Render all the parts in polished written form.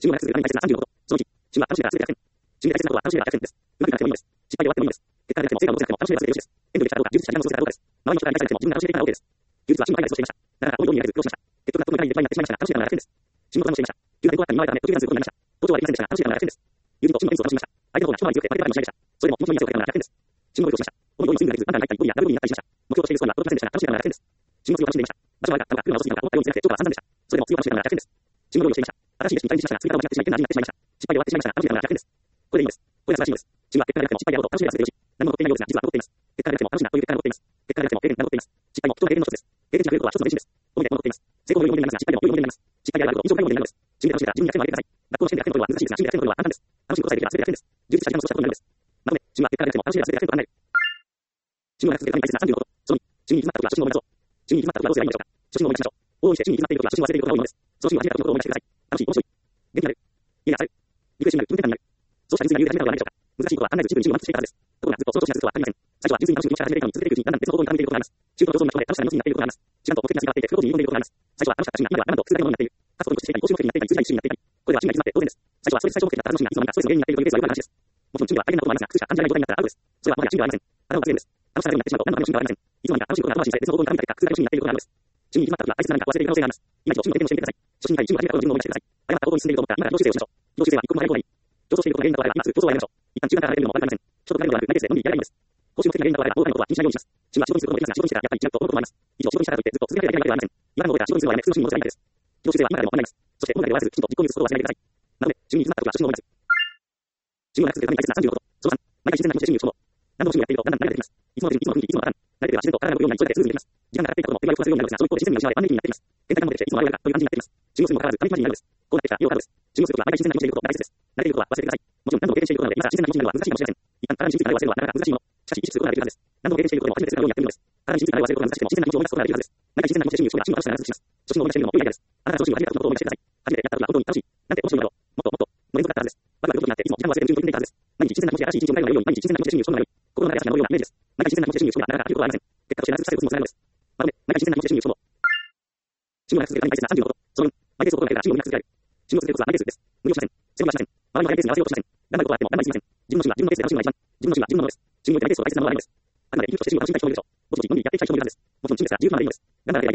信号が続く段階ですが35度。その1、信号が楽しめば全て100点。信号が大切なことは楽しめば100点です。うまくいかなくてもいいのです。失敗が終わってもいいのです。結果が出ても成果を残せなくても楽しめば全てよしです。エンドできたかどうか、技術者がの操作がどうかです。周りの人が理解されても自分が楽しめていないのは OK です。技術は進歩がないとしていました。だから、このように苦労しました。結局、納得がいかないでできないになってしまいましたが、楽しめたのは100点です。進歩がしていました。急な変更があったに今までため途中でずっとになりました。登場はできませんでしたが、楽しめたのは100点です。友人と進歩の点数を楽しみました。相手の方が一回り強くて負けたからもしれませんでした。それでも気持ちのいい強くて100点です。進歩をしました。このようにスイングができず、アンダーに入ったり、ボギーやダブルボギーになったりしました。目標としているスコアには届きませんでしたが、楽しめたのは100点です。進歩を楽しんでいました。場所は悪かったのか、車を落とすには思ったように強くて、超過は散々でした。それでも次を楽しめたのは100点です。進歩をしていました。新しいレシピにチャレンジしましたが、追加を間違ってしまい、変な味になってしまいました。失敗で終わってしまいましたが、楽しめたのは100点です。これでいいんです。これが素晴らしいのです。進歩は結果がなくても失敗であろうと楽しめば全てよし。何も残っていないようですが、実は残っています。結果がなくても楽しなという結果が残っています。結果がなくても経験が残っています。失敗も人の経験の一つです。経験値が増えることは一つの練習です。思い出も残っています。成功のように戻りますが、失敗でも良いものになります。失敗であると印象が良いものになるのです。信じて楽しめたら自分に100点をあげてください。学校の試験で100点のことは難しいですが、信じて100点のことは簡単です。楽しむことさえできれば全て100点です。充実した時間を過ごしたことになるのです。なので、信は結果が出ても楽しめば全て100点と考える。信号が続けるために大切な35度。その2、信に決まったことは初心を思い出そう。信に決まったことはどうすればいいのでしょうか。初心を思い出しましょう。往々にして信に決まっていることは初心を忘れていることが多いのです。その信を初めてのことを思い出してください。楽しい、面白い。元気になる。家が当たる。リクエストになる。気分転換になる。そうした純粋な理由で始めたことはないでしょうか。難しいことは考えず自分に満足しているからです。ところがずっと想像しなずっとはありません。最初は純粋に楽しく気持ちから始めているのに続けていくうちにだんだん別の方向に傾いていることがあります。中途の競争の中で楽しさに夢中になっていることがあります。時間と目的が違っていて、不当に入り込んでいることがあります。最初は楽しかった趣味が今ではだんだんと普通だけのものになっている。勝つことにしていたり、報酬目的になっていたり、通じない趣味になっていたり。これは趣味が決まって当然です。最初はそれで最初目的だった楽しみがいつの間にかストレスの原因になっているというケースはよくある話です。もちろん趣味は大変なこともありますが、苦しか感じられない状態になったらアウトです。それはもはや趣味ではありません。あなたは強いのです。楽しさがようになってしまうと何の趣味ではありません。いつの間にか楽しいことが後回しにされ別の方向に傾いた結果、苦痛な趣味になっていることがあるのです。趣味に決まった時は大切な何か忘れている可能性があります。今一度趣味の経験を教えてください。初心に入り趣味が始めた頃の自分を思い出してください。誤った方向に進んでいると思ったら今から自動修正をしましょう。自動修正は一刻も早い方がいい。競争していることが原因だとあれば今すぐ競争をやめましょう。一旦中間から離れるのも悪くありません。人と比べるのではなく、内定でのみやればいいのです。報酬目的が原因だとあれば大金のことは気にしないようにします。趣味は仕事にすることもできますが、仕事にしてたらやっぱり違うと思うこともあります。以上、仕事にしたからといってずっと続けられないわけではありません。今の覚えた仕事にするのはやめ、普通の趣味に戻せばいいだけです。自動修正は今からでも行います。そして本来で終わらず、きちんと実行に移すことを忘れないでください。なので、趣味に決まった時は初心を思い出す。趣味が続けるために大切な35度。その3、毎回自然な気持ちで趣味を打ち込もう。何度も趣味をやっているとだんだん慣れてきます。いつもの手順、いつもの雰囲気、いつものパターン。慣れていれば自然と体が動くようになり、それだけで続けていきます。時間がかかっていたことも手が動かせるようになるのですが、その一方で自然な失われ、万年期になっています。変態がも出てきて、いつもあれがという感じになっています。信用するにもかかわらず、紙一枚になるのです。こうなってきたら、要はカードです。信用することは毎回新鮮な気持ちでいることが大切です。慣れていることは忘れてください。もちろん何度も経験していることなので、今から新鮮な気持ちになるのは難しいかもしれません。一旦体に染みついてから忘れるのはなかなか難しいもの。しかし、意識することができるはずです。何度も経験していることも初めてするようにやっているのです。体に染みついてから忘れることが難しくても、新鮮な気持ちを思い出すことができるはずです。毎回新鮮な気持ちで趣味を打ち込めば、趣味は楽しさが長続きします。初心を思い出しているのも良いアイデアです。あなたが初心を始めた時のことを思い出してください。初めてやった時は本当に楽しい。なんて面白いのだろう。もっともっと、の連続だったはずです。ワクワクドキドキになって、いつも時間を忘れて順調に出ていたはずです。毎日新鮮な気持ちで新しい一日を迎えるのが良い。毎日新鮮な気持ちで趣味を打ち込むのが良い。心の中で朝日が昇るようなイメージです。毎回新鮮な気持ちで趣味を打ち込むがなかなかできることはありません。結果として長続きされることにもつながるのです。毎回新鮮な気持ちで趣味を打ち込もう。趣味が続けるために大切な35度。その4、毎回自然な気持ちで趣味を打ち込む。何度も続けていることがないから趣味をみんな続けられる。趣味を続けることはマイペースです。無理をしません。セブンはしません。周りのマイペースに合わせようとしません。頑張ることはあっても頑張りすぎません。自分の趣味は自分のペースで楽しむのが一番。自分の趣味は自分のものです。趣味においてマイペースを大切なものはないのです。あくまで生きとして趣味を楽しみたい人もいるでしょう。ぼちぼちのんびりやっていきたい人もいるはずです。もちろん趣味ですから十分ならいいのです。頑張らなければいけない理由はありません。周りのスピードに合わせる必要もなし、やりたくなったらやりたいし、途中で疲れたり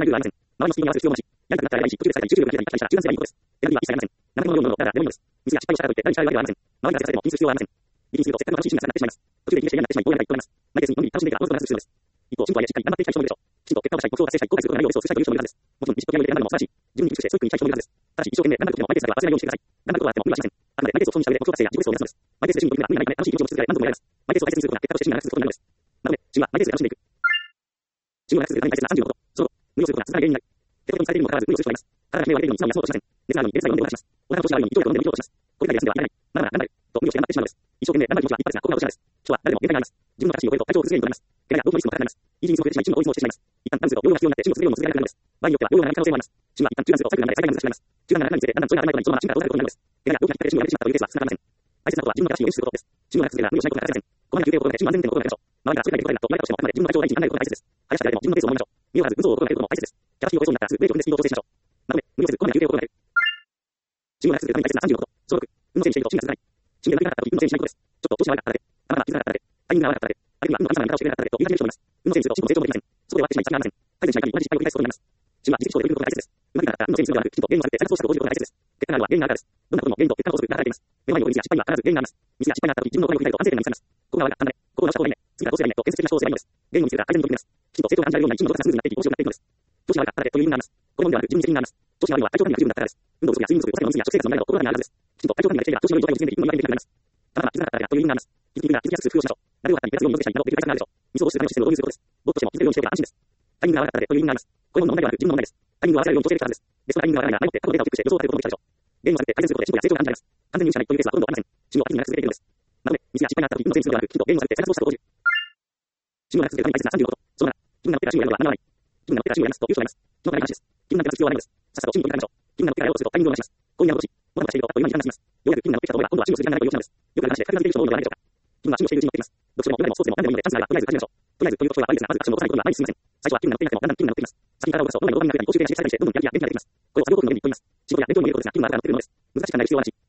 し、やりたくなったらやりたいことです。やる気は一切ありません。何もいいことです。何ものようなものだから誰もいいのです。ミスや失敗をしたからといって何したいわけではありません。周りが焦らせても気にする必要はありません。力にするとせっかく楽しい趣味がなくなってしまいます。途中で気にして嫌になってしまい、ボールが一個になります。マイペースにのんびり楽しんでからアウトプットがする必要です。一方、進歩はしっかり頑張っていきたい人もいるでしょう。きちんと結果を出したい、目標を達成したい、後悔することがないようにそうしたいという人もいるはずです。もちろん、ビシッとやめて頑張るのも素晴らしい。自分に厳しくしてストイックにいきたい人もいるはずです。ただし、一生懸命頑張る時もマイペースだけは忘れないようにしてください。頑張ることはあっても無理はしません。あくまでマイペースを損にした上で目標達成や自己ベストを目指すのです。マイペースで趣味に取り組むなら無理な楽しい気持ちを続けられ何度もやります。マイペースを大切にすることが結果として趣味がなくすることになるのです。なので、趣味はマイペースで楽しんでいく。趣味がなくするために大切な35度。その無理をすることが続かない原因になる。手元にされているにもかかわらず無理をする人がいます。体が悲鳴を上げているのにいつも休もうとしません。熱があるのに熱が読んでお話します。お腹の調子が悪いのに勢いよく飲んで無理をします。これだけ休んではいらない。まだまだ頑張る。と無理をして頑張ってしまうのです。一生懸命頑張る気持ちは立派ですが、ここが落ちです。人は誰でも限界があります。自分の形を超えると体調を崩れになります。怪我や動機のリスクも高くなります。維持にすることで自身を追い詰めてしまいます。一旦ダウンすると要領が必要になって、趣味を続けるように続けられなくなるのです。場合によっては要領がない可能性もあります。趣味は一旦中断するとサイクルが長い最大難しくなります。中断が長くなるにつれてだんだんそういうのが当たり前になり、そのまま趣味が遠ざかることになるのです。怪我や動機がきっかけで趣味をやめてしまったというケースは少なくありません。大切なことは自分の形を維持することです。趣味がなくするなら無理をしないことが大切です。こまめな休憩を心がけて趣味の安全点のことをやりましょう。周りがそれからいくことになると言われたとしても、あくまで自分の体調を第一に考えることが大切です。林家でも自分のペースを守りましょう。見よわず嘘を心がけることも大切です。キャラシーを超えそうになったらすぐブレーキを踏んでスピードを調整しましょう。なので、無理をせずこまめな休憩を心がける。趣味がなくするために大切な35度。総録。運動整理していると趣味が続かない。趣味がなくなった時、運動整理しないことです。ちょっと調子が悪かっただけ。頭が気づかなかっただけ。タイミングが合わなかっただけ。相手には運動の神様に方をしてくれなかっただけと言い始める人もいます。運動整理すると進歩成長もできません。そこで終わってしまい先がありません。改善しない限り同じ失敗を繰り返すことになります。趣味は自己主張できることが大切です。うまくいかなかったら運動整理するのではなく、きちんとゲームを作って再発をしたと応じることが大切です。結果があるのは原因があるからです。どんなことも原因と結果の法則が働いています。目の前に起こるミスや失敗には必ず原因があります。ミスや失敗があった時、自分の行いを振り返ると反省点が見つかります。ここが悪かったんだね。ここを直した方がいいね。次はどうすればいいねと建設的な思考をすればいいのです。原因を見つけたら改善に取り組みます。きちんと成長が感じられるような一チームの動作がスムーズになっていき、面白くなっていくのです。調子が悪かっただけという理由があります。これもではなく自分に責任があります。調子が悪いのは体調管理が不十分だったからです。運動不足や睡眠不足、お酒の飲み過ぎや食生活の問題など心がないはずです。きちんと体調管理ができていれば調子のいい状態を実践できるのに毎日できるようになります。ただ気づかなかっただけだという理由があります。気づきが気づきやすく工夫をしましょう。なるようなに手数料に戻したりなどできる対策があるでしょう。ミスを起こすためのシステムを導入することです。ボットしても気づけるようにしておけば安心です。タイミングが合わなかっただけという理由があります。これも問題ではなく自分の問題です。タイミングを合わせられるように調整できたはずです。ですがタイミングが合わないなら前もって過去のデータをチェックして予想を立てることもできたでしょう。原因を探って改善することで進歩や成長が感じられます。完全に見失ないというケースはほとんどありません。進歩は適宜長く続けているのです。なので、ミスや失敗があった時、運動全数ではなく、きちんと原因を探って再発をしたと応じる。進歩が続けるために大切な35度。その7、気分が乗ってから進歩をやるのは何でもない。気分が乗ってから進歩をやりますという人がいます。そのために話です。気分が乗ってから必要はないのです。さっさと進歩に取り組みましょう。気分が乗ってからやろうとするとタイミングを逃します。こういうにやろうとし、このことがしていると、あっという間に時間が過ぎます。ようやく気分が乗ってきたと思えば、今度は進歩する時間がないということなのです。よくある話で、格ができる人も多いのではないでしょうか。気分は進歩しているうちに乗っています。どちらも今でもスポーツでも何でもいいので、チャンスがあればとりあえず始めましょう。とりあえずということは悪いですが、まずアクションを起こさないことには毎日進みません。最初は気分が乗っていなくてもだんだん気分が乗ってきます。先に体を動かすと脳内のドーパミンが増えたり、報酬系が刺激されたりして、どんどんやる気が元気が出てきます。これを作業コードのようにポイントになります。仕事や勉強のいいことですが、気分が上がってくるのです。難しく考える必要はなし。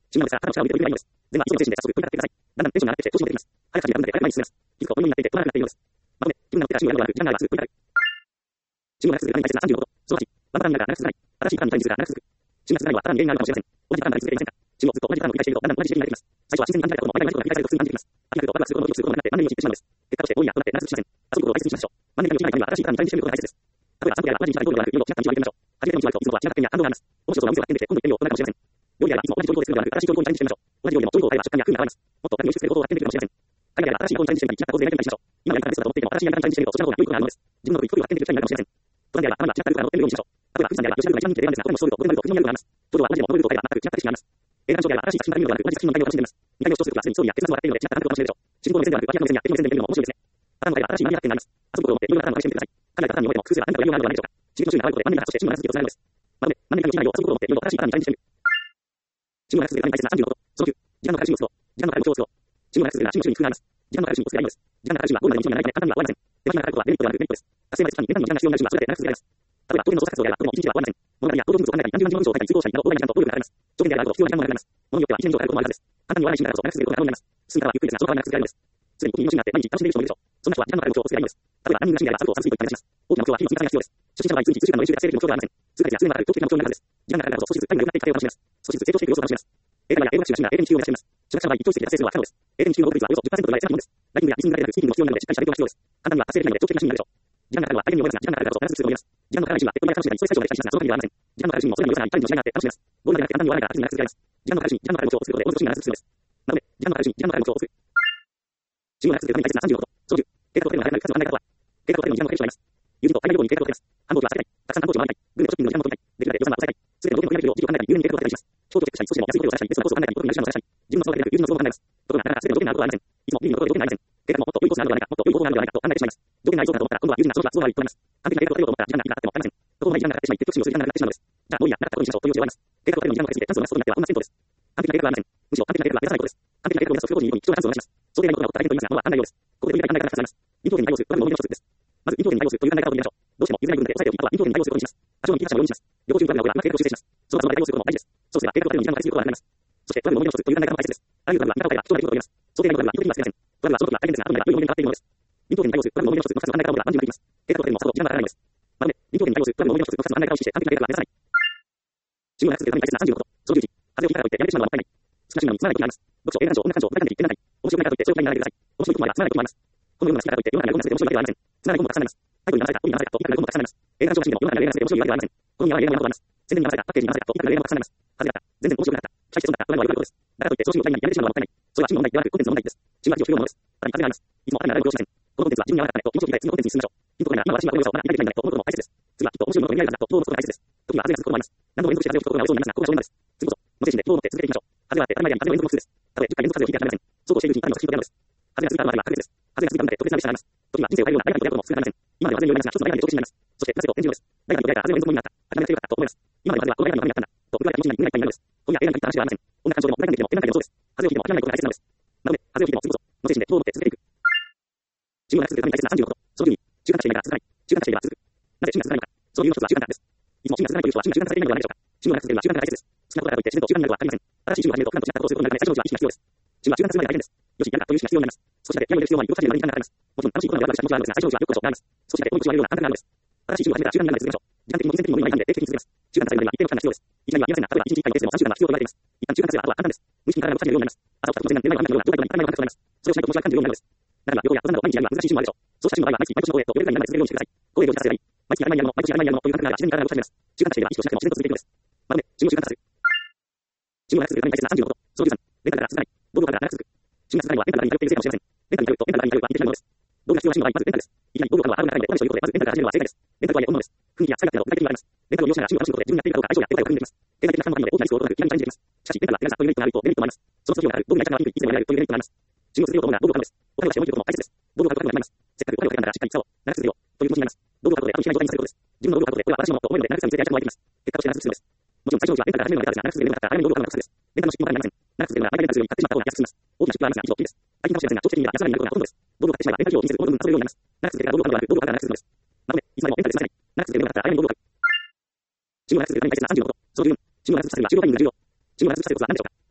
新聞ですが、頭を下を向いているようです。全は一時の精神で早速組み立ててください。だんだんテンションが上がってきて調子に乗ってきます。早く始めた分で前に進めます。気づくとこのようになっていて、止まらなくなっているようです。まとめ、気分が乗ってらしいのやるのは時間がある。時間がある。新聞が続くに対して35度。その8、ワンパターンが長く続かない。新しいパターンにチャレンジするが長く続く。新が続かないのはさらに原因があるかもしれません。同じパターンが続けていませんか。新をずっと同じパターンを繰り返していると、だんだん同じ刺激になってきます。最初は新鮮に感じたことも毎回同じことが繰り返されると普通に感じてきます。飽きるとワクワクすることの時することになって何年も知ってしまうのです。結果として多いやとなって長続きしません。遊ぶことを大切にしましょう。万年間のうちには新しいパターンにチャレンジしてみることが大切です。例えば、散歩や同じ道がどうではなく、色を違った道を歩いてみましょう。初めての道は行くと、いつもとは違った点や感動があります。面白そうなお店を発見できて、今度行ってみようとなるかもしれません。料理やいつも同じ調理法で作るのではなく、新しい調理法にチャレンジしてみましょう。同じ料理でも調理法を変えれば食感や風味が変わります。もっと何をして作ることを発見できるかもしれません。海外では新しい方法にチャレンジしてみたり、違った構図でやりたりしましょう。今のやり方ですと思っていても、新しいやり方にチャレンジしてみると、そちらの方が良いことがあるのです。自分の得意を発見できる機会になるかもしれません。登山では、頭が違ったルートが乗ってみるようにしましょう。例えば、富士山では吉田ルートが一番人気で選んですが、他にもそういうと、これまでと不能になることがあります。頂上は同じでも、このルートを変えれば全く違った景色があります。映画鑑賞では新しい作品が見るのではなく、同じ作品の内容を楽しんでいます。2回を主張するときは、すでにストーリーや結末を分かっているので、違った感覚を楽しめるでしょう。新興の目線ではなく、脇役の目線や敵の目線で見るのも面白いですね。パターンを変えれば新しいマニア発見があります。遊ぶことを思っていろいろなパターンを試してみてください。海外パターンに覚えても、複数や何かが理由があるのではないでしょうか。刺激の種類が変わることで、万年が発として新聞が続きをつながるのです。まとめ、万年間のうちに内容を遊ぶことを思っていろいろ新しいパターンにチャレンジしてみる。新聞が続くに対して35度。その9、時間の回収を都合。時間の回収を都合。新聞が続くには新種類に工夫があります。時間の回収を作ればいいのです。時間の回収はゴールまでの道のりがないため、簡単には終わりません。手間暇がかかることはメリットではなくデメリットです。達成まで期間に年単位の時間が必要になる人はそれだけ長く続けられます。例えば、当然の捜査活動であれば、とても1日は終わりません。物語や報道技術を考えたり、何十万字の文章を書いたり、通行したりなど、大いな時間と労力がかかります。条件であると必要な時間も長くなります。物によっては1年以上かかることもあるはずです。簡単に終わらないシーンだからこそ長く続けることが可能になります。進化はゆっくりですが、その代わり長く続けられるのです。すでにお気に入りのシーンがあって、毎日楽しんでいる人もいるでしょう。そんな人は時間のかかる目標を作ればいいのです。例えば、ランニングが趣味であれば、サブとサブスリーといった話します。大きな目標は日々積み重ねが必要です。初心者の場合、1日1週間の練習で達成できる目標ではありません。数ヶ月や数年がかかる長期的な目標になるはずです。時間がかかるからこそ、少しずつタイムが良くなっていく過程を楽しめます。少しずつ成長していく様子を楽しめます。英会話や英語学習が趣味なら英検1級を目指しています。初学者の場合、一教室で達成するのは不可能です。英検1級の合格率はおよそ10%と言われているものです。ライティングやリスニングだけでなく、スピーキングも必要なので、しっかり喋ることが必要です。簡単には達成できないので、長期的な趣味になるでしょう。時間がかかるのは大変に思いますが、時間がかかるからこそ長く続くと思います。時間のかかる趣味は、手っ取り早く楽しめばいい、それ最初まで大事ですが、その限りではありません。時間のかかる趣味もそれにも良さがあり、チャレンジのしがいがあって楽しめます。ゴールまでなく簡単に終わらないから、長く続けられます。時間のかかる趣味、時間のかかる目標を作ることで、おのずと趣味が長く続くのです。なので、時間のかかる趣味、時間のかかる目標を作る。趣味が長く続くために大切な35度。その10、計画を立てるのが早くなる数の案内方法は、計画を立てるのに時間のかかる人がいます。友人と海外旅行に計画を立てます。繁忙期は避けたい。たくさん観光地を回りたい。グルメとショッピングの時間も取りたい。できるだけ予算は抑えたい。すべての動きの取り組みを時期を考えたり、有意義に計画を立てたりします。ショートチェックしたり、少しでも安いホテルを探したり、ベストなコースを考えたり、どこになる時間を探したり、自分の都合だけでなく、友人の都合も考えます。ところが、なかなかすべての条件があることはありません。いつも有意義なことで条件がありません。計画ももっと良いコースがあるのではないか、もっと良い方法があるのではないかと考えてしまいます。条件がありそうだと思ったら、今度は友人がその都合が悪いと思います。完璧な計画を立てようと思ったら、時間がいくらあっても足りません。どこまで時間がかかってしまい、結局趣味をする時間がなくなってしまうのです。じゃあ、もういいや、なかったことにしましょうという教えを終わります。計画を立てるのに時間がかかりすぎて、チャンスを逃すことになってはこんな戦闘です。完璧な計画はありません。むしろ完璧な計画は目指さないことです。完璧な計画を目指すと不法にいいことに貴重なチャンスを逃します。想定外のことが起こったら大変と言いますが、ものは案内用です。ここでより考え方が重なります。臨機応変に対応する、これは無能の一つです。まず、臨機応変に対応するという考え方を決めましょう。どうしても譲れない部分で抑えておき、あとは臨機応変に対応することにします。多少の引き出しも用意します。旅行中にトラブルが起これば、うまく計画を修正します。その場所まで対応することも大事です。そうすれば計画を立てるのに時間がかかりすぎることはなくなります。そして、トラブルの重みの一つという考え方も大切です。あらゆるトラブルは見方を変えれば貴重な出来事を言います。想定外のトラブルは意図的には避けません。トラブルはその時は大変ですが、後になれば良いものに変わっているものです。臨機応変に対応するトラブルの重みの一つ、二つの考え方を持てば万事になります。計画を立てるのもさほど時間がかからないのです。まとめ、臨機応変に対応するトラブルの重みの一つ、二つの考え方を意識して完璧な計画は目指さない。新聞が続くために大切な35度。その11、風を切ったからといってやめてしまうのはもったいない。少なくともつまらないことになります。読書、映画鑑賞、音楽鑑賞、音楽鑑定、言ってみない。面白くないからといってそれを嫌いにならないでください。面白いこともあればつまらないこともあります。このような好きだからといって世の中にある本が全て面白いわけではありません。つまらない本もたくさんあります。タイトルに流された、本に流されたといくらでもたくさんあります。映画鑑賞が趣味でも世の中にある映画全て面白いわけではありません。このには映画も山ほどあります。宣伝に流された、パッケージに流されたといくらでもたくさんあります。風があった。全然面白くなかった。期待して損だった。これは悪いことです。だからといって調子に乗ったりやめてしまうのはもったいない。それは趣味の問題ではなくコンテンツの問題です。趣味は味を知るようなものです。さらに風があります。いつも頭にあるご了承しません。このコンテンツは自分に合わなかったねと気持ちを切り替え次のコンテンツに進みましょう。ヒントが今私はこの良さをまだ理解できないんだねと思うことも大切です。次はきっと面白いものが見られるはずだとどう思うことが大切です。時には風が続くこともあります。何度も連続して風を吹くことが多そうになりますが、ここが正念場です。次こそ、の精神でどう思って続けていきましょう。風があって当たり前であり風の連続の普通です。たとえ10回連続風を吹いてやってられません。そうこうしているうちに彼の作品となるのです。風が続いたのであれば確実です。風が続いたので特別な歴史があります。時には人生を変えるような大胆なことも少なくありません。今では風によりますが、一つの大胆で長期になります。そして、なぜと演じるのです。大胆に捉えた風の連続になった。諦めが強かったと思います。今では風はこの大胆に何やったんだ。と言われた気持ちになりのです。本や映画に言った話ではありません。音楽鑑賞でも大胆でも展覧会でもそうです。風を吹いても諦めないことが大切なのです。なので、風を吹いても次こそ、の精神でどう思って続けていく。新聞が続くために大切な35度。その12、習慣化していないが続かない。習慣化していれば続く。なぜ習慣が続かないのか。その理由の一つは習慣化です。いつも習慣が続かないという人は習慣化されていないのではないでしょうか。新聞が続けるのは習慣が大切です。好きなことだからといって自然と習慣になるとは限りません。新しい習慣を始めると普段と違ったことをすることになるため、最初のうちは意識が必要です。新聞は習慣化するまで大変です。よし、やるかという意識が必要になります。少しだけやめる必要は動かしているのに時間がかかります。もちろん楽しいことがワクワクした気持ちはあるのですが、最初のうちはよくこそがあります。少しだけ多い口を割るような簡単なのです。新しい習慣を始めたら習慣になるので続けましょう。時間的にも金銭的にも無理ない範囲で定期的に続けます。習慣化されるまでは一定の期間が必要です。いきなりは言いませんが、例えば1日1回のペースでも3週間が必要と言われています。一旦習慣化すればあとは簡単です。無意識に体が動かせるようになります。朝起きたら突然なんてないわかんないような状態となり、体が動かなくなります。それをしないと気持ちが感じるようになるのです。だから旅行や登山など毎日やるのは難しい週もあるでしょう。そうした週の場合は毎月の方へとレベルがになるまで続けるようにしてください。こういう状態で毎月やる前にやるの、毎年やる前にやるのという感覚が自然に体が動かせます。習慣化していれば意識をしなくても自然と続けるのです。まとめ、新聞を習慣化する。新聞が続くために大切な35度。その13、レンタルが続かない。道具が長く続く。新が続かないのはレンタルがに頼っているせいかもしれません。レンタルに頼るとレンタルがに頼るは似てしまうものです。道具が必要なシーンの場合、まずレンタルです。いきなり道具を買うのはあるのが高いので、お試しということで、まずレンタルから始めるのは正解です。レンタルとはいえ本物です。雰囲気や使い勝手など具体的にあります。レンタルを利用しながら趣味を楽しむことで自分がやっているかどうか相性や手応えを確認できます。経済的な負担もあるので大きなリスクを取らず気軽にチャレンジできます。しかし、レンタルが手軽さというメリットがあるとデメリットもあります。その時がある、道具に時間がかかる、いつでもやれるというメリットがあります。趣味を続けようと思うなら道具を買うのです。お金をしておいていることも大切です。道具を買うことになります。せっかくお金をかけたんだからしっかり基礎を長く続けようという気持ちになります。道具を買うことで後にしない状態にさせることです。自分の道具を買うことでこれは新しいものと思えるので長く続けてやりたいと思います。結果として長く続くのです。もちろん最初のうちはレンタルから始めるのが下手ですが、長く続けるのが早めに道具を買うのが得策です。レンタルの出費もかかりません。長く続けるなら毎回レンタルするより買ってしまった方が安く済みます。大きな出費はありますが以上金です。大金かもしれませんが長期的には安らぎになることがほとんどです。道具を買ってしまえばレンタル費を気にせずこの分遊べるようになります。長く続けるから道具を買うのではなく道具を買うから長く続くのです。まとめ、いつまでもレンタルで済ませない。長く続けるのだったら早めに道具を買う。新聞が続くために大切な35度。その12、新聞が続くさせるには中央タイミングが重要。新聞が続くさせることは何でしょうか。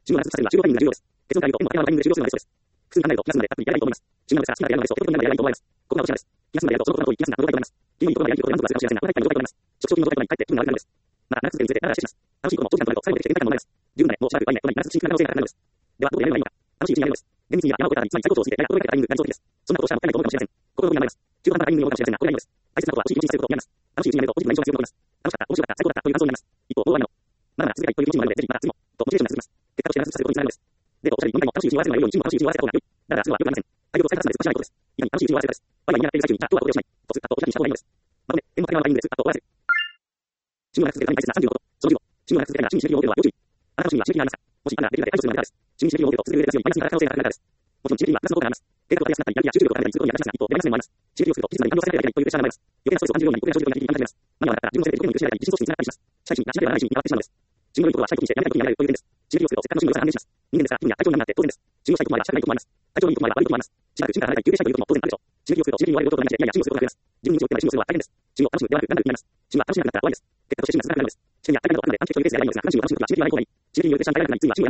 信号がさせるは中央タイミングが重要です。結論から言うと、円のタイミングで終了するのが理想です。複数考えると、気が済むので、たっぷりやりたいと思います。信号がさ、信号がやるのです。極論でやりたいと思います。ここが落ちです。気が済むのでやると、そのことが遠い気が済むな、どうかと思います。金融にところがやりところで満足が幸せな、これが一体の状態と思います。直近の状態となり、帰って、気分が悪くなるのです。また、長く続けるにつれて、失礼します。楽しいことも長時間となると、最後で決定がないと思います。10年もうしばらく倍目、同じ新規可能性がなくなるのです。では、どうやればいいのか。楽しいうちにやるのです。厳密には山を越えたら、最高潮を過ぎて、やや心がけたタイミングが理想的です。そんなことをしたらもったいないと思うかもしれません。心がやります。中途半端なタイミングに思うかもしれませんが、これがいいのです。大切なことは、楽しい気持ちにさせることをやります。楽しいうちにやると、ポジティブな印象が強くなります。楽しかった、面白かった、面白かった、最高だったという感想になります。一方、終わりの。まだまだ続けばいいという気持ちもあるので、ぜひ、また次も、と、モチベーションが続きます。結果として長続きさせることにつながるのです。で、おっしゃるように、今回も楽しいうちに終わらせないように、チームは楽しいうちに終わらせた方が良い。だから、すぐは良くなりません。対応を再発させるしないことです。いかに楽しいうちに終わらせるかです。我々にやっている最中に、じゃあ、今日はこれをしない。とす、あと、お開きにした方がいいのです。まとめ、円のタイミングです。あと、終わらせる。信号が続けるために大切な35こと。その15、信号が続けるためには、真に刺激を持てるのは要注意。あなたの真には刺激がありますか。もし、あなたができるだけ解除するのであればです。真に刺激を持てると、続ける上で強いマイナスになる可能性が高くなるからです。もちろん、刺激にはプラスの効果があります。計画が立てやすくなったり、やる気や集中力が高まったりすることに役立ちますが、一方、やりませんもあります。刺激をすると、期日までに完了させなければいけないというプレッシャーがあります。余計なストレスを感じるように、僕や長時間になります。何をあなたが自分のせいで自分に許しないたり、自信喪失につながったりします。社会人がしなければならないしに変わってしまうのです。自分のいいところはしたいことにしてやりたいことにやめられるという点です。刺激をすると、せっかくの信号が安定します。人間ですから、気分や体調になって当然です。信号したいこともあればしたくないこともあります。体調にいいこともあれば悪いこともあります。しばらく心から離れたり休憩したいということも当然あるでしょう。刺激をすると刺激に追われることになりまして、いやいや、信号することが増えます。自分に認知をってまで信号するのは大変です。信号を楽しむではなく、なんだと言います。信号が楽しめなくなったら終わりです。結果として信号が続かなくなるのです。試験や大会などあくまで短期距離ベースでやりたいのですが、信号が楽しむときは刺激がない方がいい。刺激によってプレッシャーに耐えられなくなり、ついは信号をやめてしまう結果が出るのです。信号が続けるのはマイペースならせません。信号が続けるのはマイペースにならせません。まとめ、信号に刺激をつけない。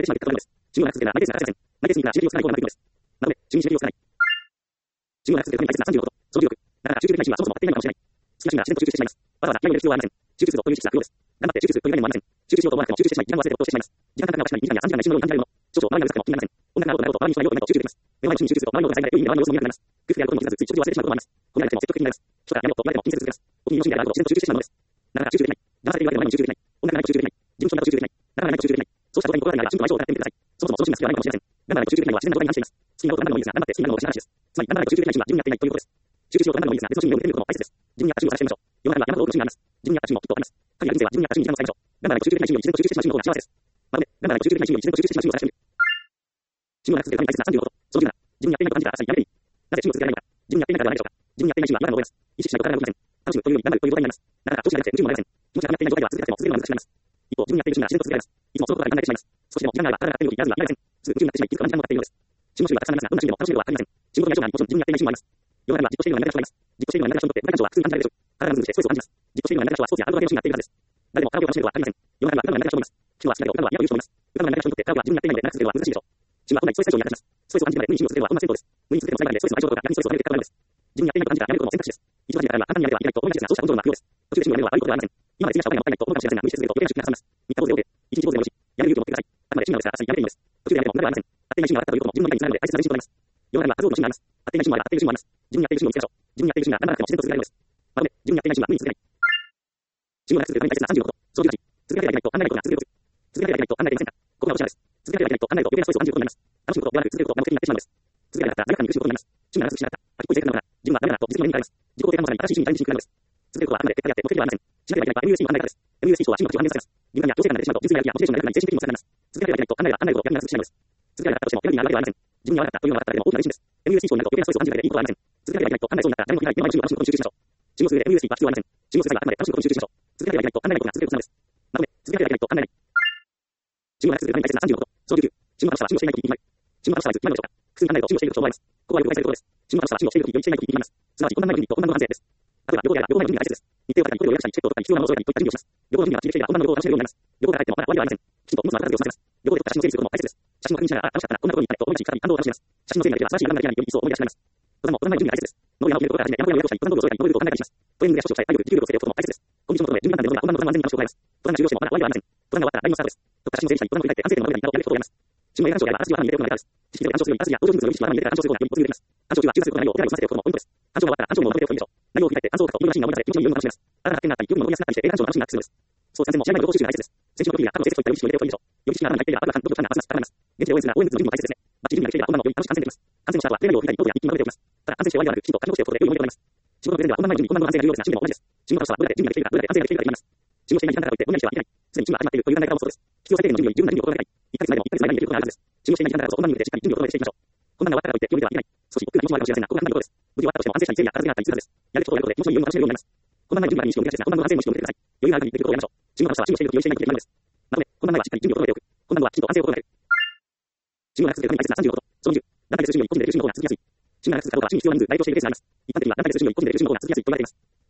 信号が続けるために大切な35こと。その16。なかなか集中できない信はそもそも合っていないのかもしれない。好きな信は自然と集中してしまいます。わざわざ気合を入れる必要はありません。集中するぞという意識が不要です。頑張って集中するという概念もありません。集中しようと思わなくても集中してしまい、時間を忘れて没頭してしまいます。時間が経つのが確かに2時間や3時間内に死ぬように感じられるもの。少々周りがうるさくても気になりません。音楽がなると周りに人がいようとなると集中できます。目の前に集中すると周りの音が最大で、いい意味で周りの様子も見なくなります。工夫やることも気づかずつい食事を忘れてしまうこともあります。このやり方も積極的になります。人からやめろと言われても気にせず続けます。お気に入りの趣味であることを自然と集中してしまうのです。なかなか集中できない。騙されているわけでも何も集中できない。音楽がないと集中できない。自分の人が集中できない。だから何か集中できない。そうしたことに心当たりがあれば、真と相性を伺ってみてください。そもそもその趣味が必要はないかもしれません。頑張らないと集中できないのは自然な状態に反しています。好きなことを頑張るのもいいですが、頑張って好きになるのも私の話です。つまり、頑張らないと集中できない趣味は自分に合っていないということです。集中しようと頑張るのもいいですが、別の趣味を見てみることも大切です。自分に合った趣味を探してみましょう。世の中には山ほど多くの趣味があります。自分に合った趣味もきっとあります。神や人生は自分に合った趣味に時間を使いましょう。頑張らないと集中できない趣味より自然と集中してしまう趣味の方が幸せです。まとめ、頑張らないと集中できない趣味より自然と集中してしまう趣味を探してみる。信号が続けるために大切な35こと。その17、自分に合っていないと感じたら、やめていい。なぜ信号を続けられないのか。自分に合っていないからではないでしょうか。自分に合っていない趣味は違和感を覚えます。意識しないと体が動きません。楽しむというより頑張るという状態になります。なかなか調子が良くて宇宙もなりません。気持ちが合っていない状態では続けても続けるのが難しくなります。一方、自分に合っている趣味は自然と続けられます。いつもそのことが考えてしまいます。少しでも時間があれば体が合っているとき、やらずにはいられません。すぐ宇宙になってしまい、気づく間に時間もかかっているのです。趣味の種類はたくさんありますが、どんな趣味でも楽しめるのは限りません。仕事の相性があり、もちろん自分に合っていない趣味もあります。世の中にはじっとしているのが苦手な人がいます。じっとしているのが苦手な人にとって無感情は普通に感じられるでしょう。体がムズムズしてストレスを感じます。じっとしているのが苦手な人はスポーツやアウトドア系の趣味が合っているはずです。誰でもカラオケを楽しめるのはありません。世の中には歌うのが苦手な人もいます。人は好きだけど歌うのは苦手な人もいます。歌うのが苦手な人にとってカラオケは自分に合っていないので長く続けるのは難しいでしょう。自分は本来ストレス解消に役立ちます。ストレスを感じるまで無に趣味を続けるのはほんの戦法です。無に続けても最後までストレスの解消とか逆にストレスを離れる結果が出るのです。自分に合っていないと感じたらやめることも選択肢です。一度始めたら簡単にやればいけないと思いがちですが、そうしたコントロールが不要です。途中で趣味をやめるのは悪いことではありません。今まで次したお金がもったいないと思うかもしれませんが、無理して続けると余計な出費がかさみます。3日坊主で OK。1日坊主でもよし。やめる勇気を持ってください。あくまで趣味なのですが、朝にやめていいのです。途中でやめても無駄ではありません。合っていない趣味があったということも自分の意見につながるので大切な練習となります。世の中には数多くの趣味があります。合っていない趣味もあれば合っている趣味もあります。自分に合っている趣味を見つけましょう。自分に合っている趣味が頑張らなくても自然と続けられるのです。まとめ、自分に合っていない趣味は無理に続けない。自分が続けるために大切な35こと。その18、続けなければいけないと考えないことが続けることです。続けなければいけないと考えていませんか。ここが落ちなんです。続けなければいけないと考えると余計なストレスを感じることになります。楽しむことではなく続けることが目的になってしまうのです。続けなかったら何かに苦しむことになります。趣味がなくしなかった。秋っぽい性格なのかな。自分はダメだなと自分の目に変えます。自己肯定感のさらに新しい趣味にチャレンジしにくくなるのです。続けることはあくまで結果であって目的ではありません。しなければいけないとは MUSC の考え方です。MUSC 賞は心の価値を安定させます。敏感や強制感が出てしまうと人生ややモチベーションがなくなり精神的にも辛くなります。続けなければいけないと考えれば考えるほど逆になってしまうのです。続けなかったとしてもエネルギーがあるわけではありません。自分に合わなかったというのがあっただけでも大きな練習です。MUSC 賞になると余計なストレスを感じるだけでいいことはありません。続けなければいけないと考えそうになったら誰もいない目の前に趣味を楽しむことに集中しましょう。仕事する上で MUSC は必要はありません。仕事する際はあくまで楽しむことに集中しましょう。続けなければいけないと考えないことが続けることなのです。まとめ、続けなければいけないと考えない。自分が続けるために大切な35こと。その19、自分が楽しさは趣味をしていないときに決まる。自分が楽しさはいつ決まるのでしょうか。複数に考えると趣味をしていると思われます。ここはよく誤解されるところです。自分が楽しさは趣味をしているときよりしていないときに決まります。すなわち、困難な準備と困難の安定です。例えば、旅行であれば旅行前の準備が大切です。日程を立てたり、ホテルを予約したり、チケットを取ったり、必要なものを揃えたりといった準備をします。旅行の準備が地域的な困難な旅行を楽しめるようになります。旅行から帰ってもまだ終わりではありません。きちんと荷物の後片付けを済ませます。旅行で撮った写真を整理することも大切です。写真を確認しながら、楽しかったな、こんなところに行ったねと思い出し再び感動を楽しみます。写真の整理ができれば新しい眺めができないより一層思い出します。登山も登山前の準備が大切です。登山を決めることから始め、山小屋を予約したり、登山道具を揃えたり、登れると考えたりします。トレーニングや少々したい、体力、持久力をつけておくことも大切です。コンディションを整え、準備段階で登るが本番の登山までに楽しく行います。登山が終了してもまだ終わりではありません。登山が終わったらラインのスタートです。撮った写真を整理したり、登山を振り返って安定点の登れたりとやることをやります。趣味の映画鑑賞であれば、私は花見に入れておくのが大事です。知識で干渉するより、私や登場人物をより知識は花見に入れて干渉することがより没入できます。干渉中は中絶すること内容を手配をさせておくこともポイントです。干渉が終わったら干渉もまとめておくといいでしょう。内容を振り返って感想を書くといろんなシーンが思い出され、気持ちの余裕も楽しめます。新たな発見があったり、気分の乗りやすくなったりして、映画鑑賞の楽しみがアップするのです。そう参戦も試合前の情報収集が大切です。選手の時には過去の成績といった意識を入れておくといいでしょう。予備知識が頭に入っていれば、あとがどんどんますます高まります。現地で応援するな応援する準備も大切ですね。バッチリ準備ができていれば本番もより楽しく観戦できます。観戦のした後はプレー内容を振り返り、ノートや日記にまとめておきます。ただ観戦して終わりではなく、きちんと書き残しておくことで良い思い出となります。仕事の上では本番前の準備、本番の反省が重要ですが、準備も同じです。準備の人はブラで準備ができているか、ブラで安静ができているかと言います。準備をしていない時間からおいて、ぼんやりしてはいけない。すでに準備が始まっているという考え方もそうです。必要最低限の準備より十分な準備を心がけたい。1ヶ月前でも1ヶ月前にできることがあるはずです。準備をしていない時間からこそ本番に向けてしっかり準備を整えてしていきましょう。困難が終わったからといって読めてはいけない。少し億劫な気持ちもあるかもしれませんが、ここが簡単なことです。無事終わったとしても安定した日程や片付けがあったりするはずです。やることをやることで気持ちの余裕も楽しめるようになります。困難な準備までに意識を向け出して、困難の反省も意識を向けてください。余裕がある限りできることをやりましょう。準備の話は準備をしているときよりしていないときに決まるのです。まとめ、困難前はしっかり準備を整えておく。困難後はきちんと反省を心がける。準備が続けるために大切な35こと。その10、団体でする準備より個人でできる準備の方が続きやすい。準備が続くかどうかは準備必要な人数、代表しているケースがあります。一般的には団体でする準備より個人でできる準備の方が続きやすいと言われています。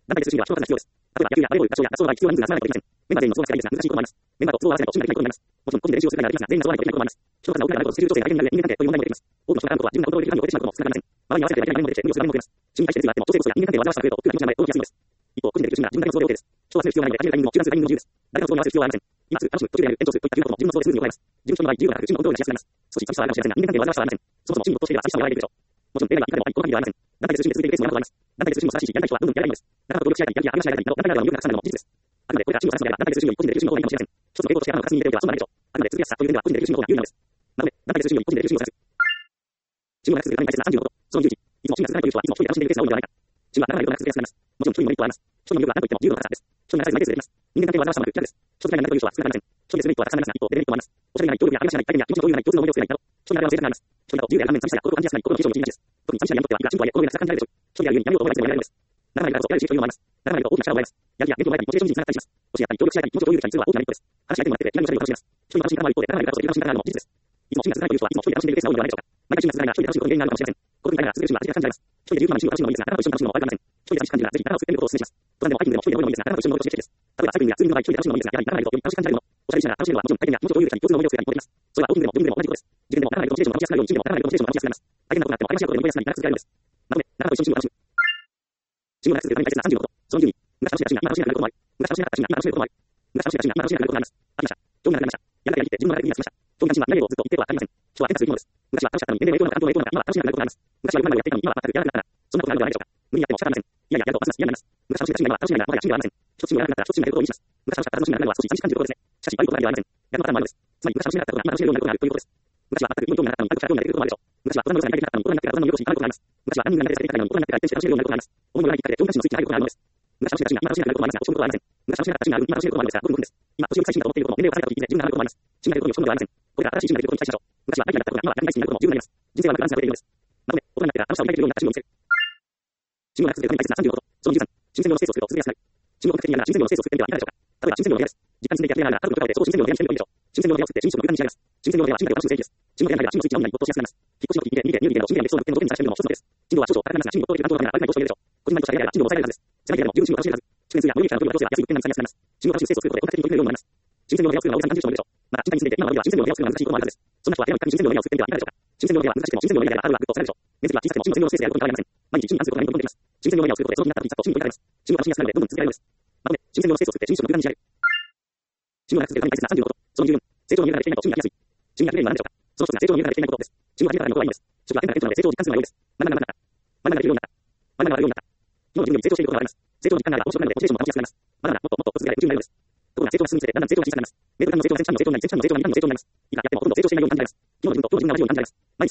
団体で通信では人が必要です。例えば野球やバレーボール、合唱や合奏の場合必要な人数が集まらないといけません。メンバー全員の都合がつけたいですが難しいこともあります。メンバーと都合を合わせないと信頼できないことになります。もちろん個人で練習をするならできますが、全員が揃わないといけないこともあります。人の数が多くなるとスケジュール調整が大変になる人間関係という問題も出てきます。多くの人が絡むことは自分がコントロールできる範囲を超えてしまうことも少なくありません。周りに合わせてはいけないもので無理をする場面も出ます。信頼しているがあっても調整こそや人間関係を煩わしさが増えると奥が気持ちの名前を動きやすいのです。一方、個人でできる通信なら自分だけの都合で OK です。人を集める必要がないので、始めるタイミングも中断するタイミングも自由です。誰かの都合に合わせる必要はありません。今すぐ、楽しむ、途中でやる、延長するといったいうことも自分の都合でスムーズに行えます。自分の場合、自由がなく自分のコントロールがしやすくなります。少し寂しさはあるかもしれませんが、人間関係を煩わしさはありません。そもそもチームとしていれば寂しさを和らげるでしょう。もちろん、例がいくらでもあり、この限りではありません。団体で通信で続けるケースも山ほどあります。団体で通信も素晴らしいし、やりたい人はどんどんやりたいのです。仲間と協力し合いたい、やる気が励まし合いたいなど、団体などは魅力がたくさんあるのも事実です。あくまでこれらチームを出すのであれば、団体で通信より個人で通信の方がいいかもしれません。一つの傾向としてあるのが数に入れておけばそうなるでしょう。あくまで続きやすさという点では個人で通信の方が有利なのです。なので、団体で通信より個人で通信を探す。チームが続けるために大切な30のこと。その11、いつもチームが続かないという人はいつも一人で楽しんでいるケースが多いのではないか。チームは長いことが続けやすくなります。もちろん一人のメリットはあります。一人の魅力は何といっても自由度の高さです。一人が長いことができます。人間関係は煩わしさもなく、楽です。一人が何かという人は少なくありません。一人でするメリットはたくさんありますが、一方、デメリットもあります。おしゃれがない、協力や励まし合いない、相手には気持ちの共有がない、共通の思いを作れないなど、一人ならではの性格があります。一人だと自由である反面寂しさや孤独を感じやすくなり、孤独の印象も気になりです。特に寂しさにとってはいくらチームとはいえこの上でたくさん感じられるでしょう。一人であるゆえに闇を覚えないというのがです。ならないからこそやるしというのもあります。ならないと大きな力を覚えます。やる気や勉強を前にモチベーションにつながったりします。教え合ったり協力し合ったり気持ちを共有できたりするのは大きなメリットです。話し相手もらってて、気軽におしゃれを楽しめます。一人が楽しいから一方で、ならないからこそ楽しみ方があるのも事実です。いつもチームが続かないという人はいつも一人で楽しんでいるケースが多いのではないでしょうか。毎回チームが続かないなら一人で楽しむことの原因があるかもしれません。この分野なら続けるチームは味が感じられます。一人で十分なチームを楽しむのもいいですが、仲間と一緒に楽しむのも悪くありません。一人で寂しく感じるならぜひ仲間を作ってみることをお勧めします。登山でもハイキングでも一人でもいいのですが、仲間と一緒に登ることを刺激です。例えばサイクリングやツーリングの場合一人で楽しむのもいいですが、やはり仲間がいるとより楽しく感じられるもの。おしゃれしながら楽しめるのはもちろん相手には気持ちを共有できたり共通の思いを作れたりもできます。それはオープンでも自分でも同じことです。自分でも仲間がいるとモチベーションが保ちやすくなるようにチームでも仲間がいるとモチベーションが保ちやすくなります。大変なことがあっても励まし合うことで残りやすくなり長く続けられるのです。なので、仲間と一緒にチームを楽しむ。チームが続けるために大切な30のこと。その12、昔楽しいが今楽しめなくなることもある。昔楽しなかった今楽しめることもある。昔楽しいが今楽しめなくなることもあります。飽きました。興味がなくなりました。やりたいやりきって自分の中で言い出しました。興味関心は何をずっと言ってはありません。人は変化する生き物です。昔は楽しかったのに年齢の影響なのか環境の影響なのか今は楽しめなくなることがあります。昔は今までやっていたのに今は全くやらなくなったら、そんなことがあるのではないでしょうか。無理にやっても仕方ありません。いやいや、やるとますます嫌になります。昔楽しいが今は楽しめないのはもはや趣味ではありません。一つチームがやらなくなったら一つチームがやることを意味します。昔楽しかった楽しみがなくなるのは少し寂しく感じることですね。しかし、悪いことだけではありません。やるのはただのあるのです。つまり昔楽しめなかったことが今楽しめるようになることがあるということです。昔は全く興味がなかったのに後から興味が出てくることもあるでしょう。昔は大人の良さになりたかったのに大人になってから大人の良さに変わることがあります。昔は何人が何でされていたのに大人になってから一転して楽しめるようになることがあります。思いのないきっかけで興味関心のスイッチが入ることがあるのです。昔楽しいが今楽しめなくなることもありますが、落ち込むことはありません。昔楽しめなかったチームが今楽しめることもあるのですが、ごくごくです。今、年寄り最新だと思っていることも年齢を重ねたと聞いて自分が上がることもあります。チームがやることに落ち込むことはありません。これが新しいチームがやることに期待しましょう。昔はアイデアだったことが今はやりたいチームになることも十分になります。人生はバランスが取れているのです。なので、大人になってから楽しさを抱いているようになったチームを見せる。チームが続けるために大切な30のこと。その13、新鮮味のスペースを作ると続けやすくなる。チームを目的にやるなら新鮮味のスペースを作ってみてはいかがでしょうか。例えば新鮮味の部屋です。実家に住んでいてやっていながら家族とかでその新鮮味の部屋にしてみるといいでしょう。新鮮味の部屋を作って新食の空間にします。新鮮味の部屋はチームが楽しむ聖地です。チームの部屋に入ればチームのスイッチがオンに没頭しやすくなります。引っ越しの時に見てニュービルの新鮮味エピソードの点の時に探してみるのも一つの手です。チームは少々高くなりますが、チームを取れる担当のためなら歩きないとそう言えるでしょう。個人内としてやればチームを抑えられるはずです。狭いけれども十分チームを楽しめるはず。出演数やモデルキャラの距離はどうせや安い物件なんですが安くなります。チームを楽しむスペースを作ることで本格的に取り組めるようになります。新鮮味の部屋を作るのは大げさに感じる人もいるでしょう。また、実家に住んでいて今の家では新鮮味の部屋を作るのは難しいこともあるはずです。そんな人は部屋の一角に新鮮味の部屋を作ってみてはいかがでしょうか。新鮮味の部屋は難しくても新鮮味の部屋であるはグッとされるでしょう。面積は小さくてもチームの専用スペースでやることに変わりません。毎日チームに関することがどんどんできます。新鮮味の部屋を作ることでその気になった時にチームに取り掛かります。チームを楽しみやすくなるのでどんどん続けられるのです。なので、新鮮味のスペースを作って新食の空間にしやる。チームが続けるために大切な30のこと。その14、成長の見えができていないとチームがやりやすい。チームがやれるのは何でしょうか。その一つが成長の見えができていないことです。チームが始めたからのことはいいのです。職は変化が顕著なので成長を実感するのが良いです。学んだ。学んだ。学んだができるようになった。学んだができるようになった。今の自分より成長していることがあります。成長の実感があれば面白くなるのでモチベーションも保ちやすくなります。まだまだもっともっと続けられる夢中になるのです。ところが成長が進むにつれてだんだん成長が小さくなります。メートル間の成長は1000間の成長になり、1000間の成長になり、2間の成長になります。いいか、やってもほとんど成長していないように感じられます。昨日の自分と今日の自分が同じように感じられます。前に進んでいるはずなのに止まっているはずなのに止まっているような錯覚を覚えます。成長の実感が悪くなって同じことを繰り返しように思えます。ここで役立つのは成長の見えがです。チームの成長の見えがです。チームの成長の見えが悪くなるとチームの成長が遅れます。成長の実感が悪くなるとチームの成長が遅れます。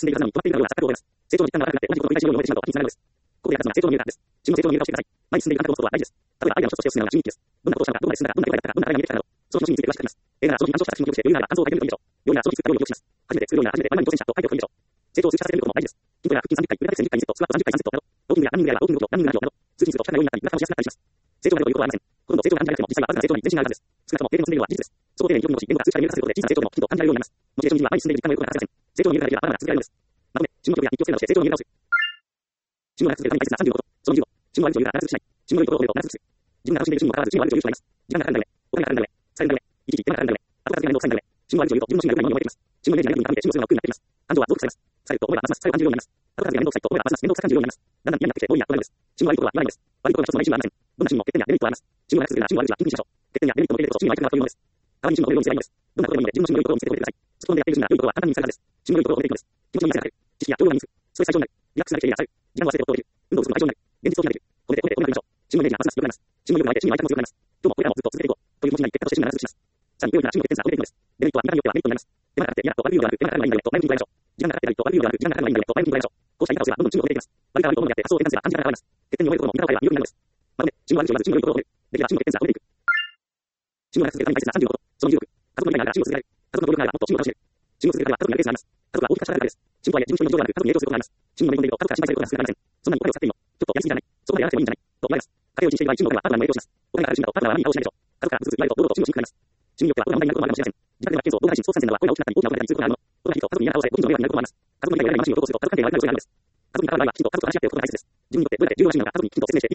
前に進んでいる感覚を持つことは大事です。例えばアイデアの一つとしておすすめなのが人日記です。どんなことをしたのか、どこまで進んだか、どんな結果が出たか、どんな課題が見えてきたかなど、その日について詳しく書きます。その日に暗唱した作品を記録して、余裕があれば感想を書いてみるといいでしょう。余裕ならその日作った料理を記録します。初めて作る料理なら初めて前に挑戦したと書いておくといいでしょう。成長を通知させてみることも大事です。筋トレや腹筋30回、腕立て1000回2セット、スクワット30回3セットなど、ウォーキングやランニングやウォーキングとランニングなど、通知するとしたようになったり、胸がしやすくなったりします。成長が出るということはありません。ほとんど成長が感じられても、実際はわずかな成長に前進があるはずです。少なくとも経験の積んでいるのは事実です。その経験に記憶に残し、言語が通知から見える化することで、小さな成長でもきちんと感じられるようになります。モチベーションには前に進んでいる実感がよくなりません。成長の見えができればまだまだ続けられるのです。なので、自分の記憶や日記をつけ直して成長の見えを直す。自分が続けるために大切な30のこと。その15、自分の悪いというがなくしない。自分の良いところをなくす。自分が楽しんでいるチームも変わらず、チームの悪いという人がいます。時間がかかるんだね。お金がかかるんだね。疲れるんだね。いちいち手間がかかるんだね。後から面倒くさいんだね。チームの悪いというと自分のチームが良いというのに思えてきます。チームのイメージが良いと見てチームの強が億劫になってきます。感情は増幅されます。疲れると思えばますます疲れを感じるようになります。後から面倒くさいと思えばますます面倒くさく感じるようになります。だんだん嫌になってきて無理になってこないです。チームの悪いところは言わないです。悪いところが一つのないチームはありません。どんなチームも欠点やデメリットはあります。チームが続けるならチームの悪いは緊急しましょう。欠点やデメリットを入れるとチームの相手がというのです。代わりにチームの良いを見せればいいのです。どんなことでもいいので自分のチームの良いところを見せておいてください。突っ込んでやっているチームなら良いところは簡単に見せられるはずです。チームの良いところを見ていくのです。気持ちの見せられる。知識や教養が身につく。ストレス解消になる。リラックスができているやらされる。時間を忘れて没頭できる。運動するのが解消になる。現実を見られる。これでこうなっていきましょう。チームのイメージがますます良くなります。チームの良くなりチームの相手も強くなります。今日もこれらもずっと続けていこう。という気持ちになり結果としてチームが長続きします。さらに良いなチームの欠点さが出ていくのです。デメリットは見方によってはメリットになります。手間がかかって嫌だと悪いようではなく、手間がかかるのがいいんだねと前向きに捉えましょう。時間がかかってないと悪いようではなく、時間がかかるのがいいんだねと前向きに捉えましょう。こうした言い方をすればどんどんチームを入れていきます。悪いから悪いと思うのであって発想を転換すれば感じ方が変わります。欠点に思えることも見方を変えれば有利になるのです。なので、チームは悪いと言わずチームの良いところを褒める。できればチームの欠点さが出ていく。チームが続けるために大切な30のこと。その16、家族の夢があればチームを続けられる。家族の協力があればもっとチームを楽しめる。チームを続けるためには家族にやるケースがあります。家族は大きく化したからです。チームとはいえ自分一人の情報がある家族に影響することがあります。チームの面倒にいると家族から心配されることが少なくなりません。そんなにお金を使っていいの？ちょっとやりすぎじゃない？そこまでやらなくてもいいんじゃない？と思われます。家計を気にしている場合、チームのお金はパートナーにも影響します。お金があるチームだとパートナーは何に顔しないでしょう。家族からずつ言われると堂々とチームをしにくくなります。チームによってはこれが問題になることもあるかもしれません。自宅ではケースを動画配信、操作線などは声が大きくなったり大きな声が出たりすることがあるもの。これがきっと家族に嫌な顔され、ご近所の迷惑になることもあります。家族の理解がない話を投稿すると家族関係が悪くなる恐れがあるんです。家族に関わる場合はきちんと家族と話し合ってお答えするです。自分にとってどれだけ重要な話なのか家族にきちんと説明して理解を得ます。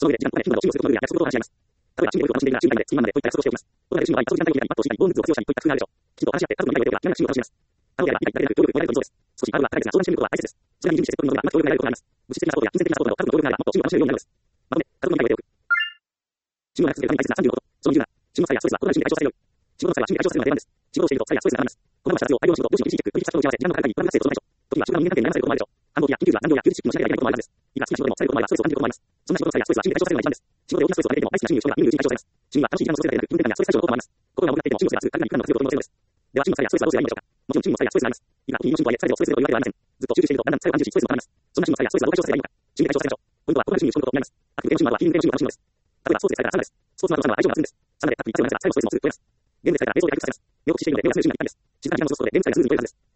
その上で、時間と金などを信用することのルールや約束を話し合います。例えば、信用力を楽しんでいるなら、中間までポイントや約束をしておきます。この中で、信用は一時間単位になり、パッと時間にボーンズを活用したり、といった工夫があるでしょう。きちんと話し合って、過去の未来をでは、嫌な信用を楽しみます。他のでは、理解でなく、協力を得られるというそうです。少し、あるは、高いですが、相談してみることは大切です。それに準備して取り組むのでは、協力が得られることがあります。物質的なことや金銭的なことなど、過去の協力があれば、もっと信用を楽しめるようになるのです。まとめ、家族の未来を得ておく。信用が約束で大切な35こと。その17、仕事の際やストレスは異なる心理解消させるように。仕事の際は心理解消するのが出番です。仕事をしていると、際やストレスがあります。このまましたら、大量の仕事、上司の指示、取引先との打ち合わせ、時間の管理に不安が発生することもないでしょう。時には、集団人間関係に悩まされることもあるでしょう。繁忙期や緊急時は残業や休日出勤のしなきゃいけないこともあるんです。いくら好きな仕事でもされることもあれば、ストレスを感じることもあります。そんな仕事の際やストレスは心理解消されるのが一番です。仕事で大きなストレスを抱えていても、大好きな趣味を仕事が見るうちに解消されます。趣味は楽しい時間のストレスだけでなく、運転感やストレス解消の効果もあります。心が重くなっていても、趣味をすればすぐ体が肉の強く取り戻せるのです。では、趣味の際やストレスはどうすればいいのでしょうか。もちろん趣味の際やストレスがあります。いくらいい趣味とはいえ、全てをストレスで追い分けてはいけません。ずっと集中していると、だんだん疲れを感じし、ストレスもたまります。そんな趣味の際やストレスはどう解消すればいいのか。趣味解消させましょう。ポイントは、異なる趣味を仕込むことになります。アクティブ系の趣味は非運動系の趣味が楽しむのです。例えば、スポーツで使えたらサウナです。スポーツの後は愛情が増すんです。サウナでたっぷり汗を流せば、最後のストレスもすぐ取れます。ゲームで使えたら冷蔵で回復させます。目を閉じているので、目を休む準備ができないです。静かな時間を過ごすことで、ゲーム使いがスムーズに取れるはずです。午前中は嫌々やって、疲れたら午後は読書や映画鑑賞を楽しんで疲れたら、午後は読書や映画鑑賞を楽しんで疲れるでしょう。ある程度、インド系の趣味を組み合わせることもあるので、ダンスやゴルフなどでダンスが良くなります。この趣味の際やストレスはどうすればいいのか。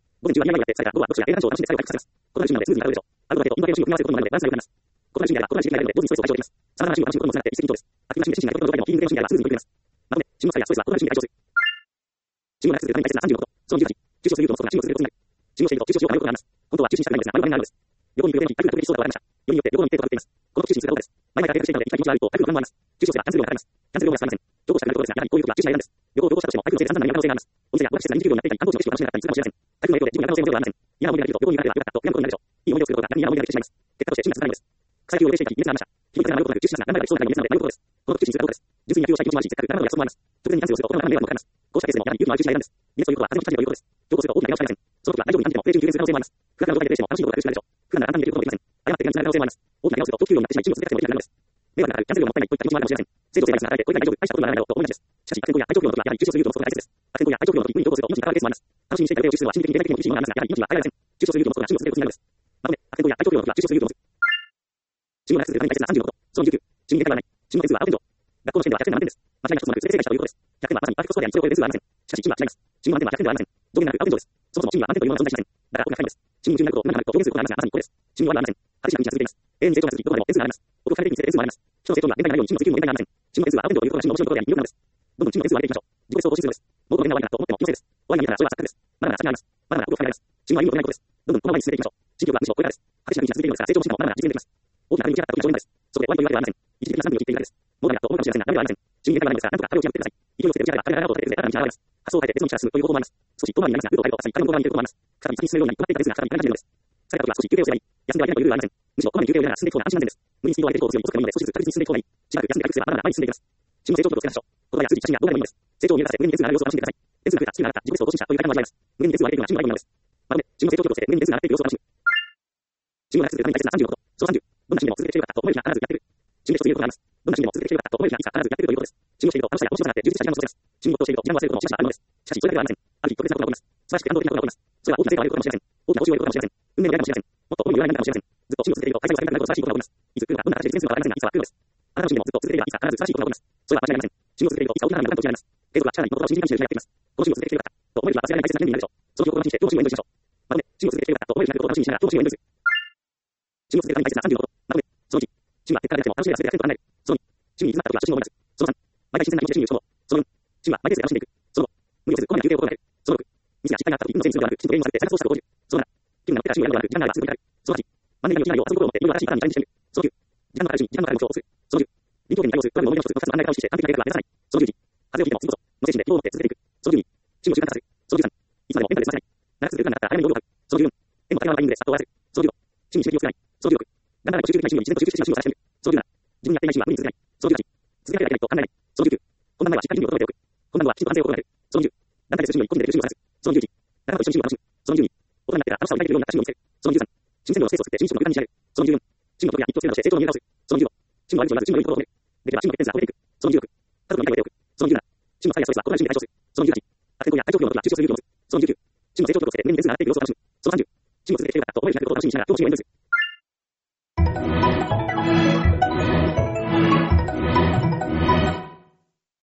異なる趣味では異なる刺激があるので、同時にストレスを解消できます。さまざまな趣味を楽しむことにもつながって一石二鳥です。アクティブな趣味で心の状態でも、非運動系の趣味であればスムーズに取れます。まとめ、趣味の際やストレスは異なる趣味で解消する。趣味をなくすために大切な35こと。その18、中止をすることが趣味をすることになる。中止をしていると中止をしようとなることがあります。本当は中止したくないのですが、ある場面があるのです。旅行に行く予定の日、台風が特別そうだと笑いました。よりによって旅行の日程とかかっています。この時中止にすることです。前々から計画していたので、行きたい気持ちがあると台風の不安もあります。中止をすればキャンセル料がかかります。キャンセル料がかかりません。情報したくないことですが、やはりこういう時は中止が選んです。旅行を同行したとしても、台風のせいで散々な可能性があります。お店や語学施設が臨時休業になっていたり、観光地の景色を楽しめなかったりするかもしれません。台風の影響で自分が可能性もありません。嫌な思い出ができると、旅行に行かなければよかったと嫌なことになるでしょう。いい思い出を作ることが逆に嫌な思い出ができてしまいます。結果として趣味が続かないのです。草野球を予定していた日、イベントがありました。日々のことなく中止しますが、何らかできそうなので、なることです。この時中止にすることです。純粋に野球をしたい気持ちもあるし、せっかくなので約束もあります。直前にキャンセルをすると、心の中で迷惑もかかります。こうしたケースでも、やはり勇気のある中止が選んです。イベントということは、風の吹きということです。情報すると大きな怪我をしかねません。その時は大丈夫に感じても、プレー中に急変する可能性もあります。不可能な状態でプレーしても楽しいことが苦しくなるでしょう。不可能な簡単にできることもできません。誤って怪我につながる可能性もあります。大きな怪我をすると、投球量になってしまい、チームを続けなくてもできなくなるのです。迷惑がかかる、キャンセル料もったいないといった気持ちもあるかもしれません。正常性がなくなられて、これが大丈夫、大したことにならないだろうと思いがちです。しかし、悪天候や体調不良の時は、やはり中止をする勇気を持つことが大切です。悪天候や体調不良の時、無理に同行すると命に関わるケースもあります。楽しみにしていたプレーを中止するのは心理的に経済的にも厳しいものがありますが、やはり命には関わりません。中止をする勇気を持つことがチームを続けることになるのです。まとめ、悪天候や体調不良の時は中止をする勇気を持つ。チームをなくすために大切な35こと。その19、チームに限界はない。チームの点数は青天井。学校の試験では100点満点です。間違いが一つもなく、全て正解したということです。100点はまさにパーフェクトスコアであり、それを超える点数はありません。しかし、チームは違います。チームの満点は100点ではありません。上限なく青天井です。そもそもチームは満点というものは存在しません。だから、ここが深いのです。チームに夢中になること、何かなると表現することがありますが、まさにこれです。チームはありません。激しな国が続いています。永遠に成長が続き、どこまでも点数があります。僕を変えていくにつれ点数もあります。人の成長には限界がないように、チームの追求も限界がありません。チームの点数は青天井ということがチームの面白いところであり、魅力なのです。どんどんチームの点数を上げていきましょう。自己ベストを更新するのです。もうこの年が終わりだと思っても気のせいです。終わりが見えたらそれは錯覚です。まだまだ先があります。まだまだ僕を変えられます。チームは意味を込めないことです。どんどんこの前に進めていきましょう。地球はむしろこれからです。激しな国が続いているのですが、成長もしてもまだまだ実現できます。大きな壁に打ち当たった時の正面です。そこで終わりというわけではありません。一時的な賛美を切っているだけです。もうダメだと思うかもしれませんが、ダメではありません。チームに限界はないのですが、なんとか壁を極めてください。勢いをつけて打ち上げれば壁が長く取れて、あなたの道が現れます。発想を変えて別の道から進むという方法もあります。少し遠回りになりますが、ルートを変えると、さらに壁の向こう側に行けることもあります。再び先に進めるようになり、困っていたですが、再び行かなくなるのです。疲れた時は少し休憩をすればいい。休んではいけないというルールはありません。むしろこまめに休憩を入れながら進んでいく方が安心なんです。無理にスピードを上げていくことを強い遅くがいいので、少しずつ確実に進んでいく方がいい。しばらく休んで回復すればまだまだ前に進んでいきます。チームの成長度をつけましょう。言葉や数字、写真がどうでもいいのです。成長を見出せ、上に点数が上がる様子を楽しんでください。点数が増えた、スキルが上がった、自己ベストを更新したという体験を味わいます。上に点数が上がっているのはチームがいいものです。まとめ、チームの成長度をつけて、上に点数が上がっている様子を楽しむ。チームをなくすために大切な35こと。その30、どんなチームでも続けてきてよかったと思える日が必ずやってくる。チームで一つ言えることがあります。どんなチームでも続けてきてよかったと思える日がいつか必ずやってくるということです。チームをしていると楽しさや面白さがあって充実した時間を過ごせます。チームをしていると時間を忘れることもしばしばあるのです。しかし、それだけではありません。ある日特別なことが起こります。素晴らしく感動的なことが起こります。それは大きな成果を上げることかもしれません。大きな報酬を得ることかもしれません。運命の出会いかもしれません。もっと思いの余裕がないかもしれません。ずっとチームを続けていると開催をされなくなると素晴らしいことが起こります。いつ来るのかどんな形で点数が上がりませんが、いつは来るのです。あなたのチームでもずっと続けていればいつか必ず素晴らしいことが起こります。それは間違いありません。チームを続けているといつか大きな波が来ると違います。継続は力に、言葉を信じるかもしれないとやっています。このチームを続けているかと思える日は忘れられない大切な年になるでしょう。その記憶を楽しみにして、どのチームをエンジョイしましょう。まとめ、チームを続けているかと思える日が来ることを楽しみにしながら、どのチームをエンジョイする。チームを続けるために大切な35こと。まとめ、その1、チームは結果が出なくても楽しめば全てが全部離れる。その2、チームに詰まった時は初心を思い出す。その3、毎回新鮮な気持ちでチームに打ち込もう。その4、チームはマイペースで楽しんでいく。その5、無理をせずこまめな休憩を心がける。その6、ミスや失敗があった時、運のせいにするのではなく、きちんとゲームをさせて再発をした50。その7、気分が乗ってからチームをやるのではなく、時間があれば続けてやる。その8、万年に落ちないよう遊ぶことを持って、いろいろ新しいパターンにチャレンジしてみる。その9、時間のあるうちに時間のある目標をする。その10、臨機応変に対応する。プランの思い出の一つ、2つの案内方を意識して完璧な計画は目指さない。その11、風をひいても次こそ、の精神で希望を持って続けていく。その12、チームを習慣化する。その13、いつまでもメンタルで済ませない。長く続けるから早めにゴールを買う。その14、円の対話のタイミングでスタートを終わらせる。その15、チームに刺激をつけない。その16、頑張らないと集中できないチームより自然と集中的なチームを探してみる。その17、自分にやっていないチームは無理に続けない。その18、続けなきゃいけないと考えない。その19、困難度はしっかり準備を整えておく。困難度はきちんと反省を心がける。その20、団体でチームより個人でできるチームを探す。その21、仲間と一緒にチームを楽しむ。その22、大人になってから楽しさを抱いているようになったチームを見せる。その23、チーム戦略のスペースを作ってチームの空間に仕上げる。その24、チームの得や一挙性などして成長の見え方をする。その25、チームの悪口をまずチームの良いところを褒める。できればチームの欠点が超えていく。その26、家族の未来を得ておく。その27、チームの際やストレスは異なるチームで解消する。その28、悪天候や体調不良の時は中止をする勇気を持つ。その29、チームの成長度として年々点数が上がっている様子を楽しむ。その30、チームを続けているかと思える日が来ることを楽しみにしながら、どのチームをエンジョイする。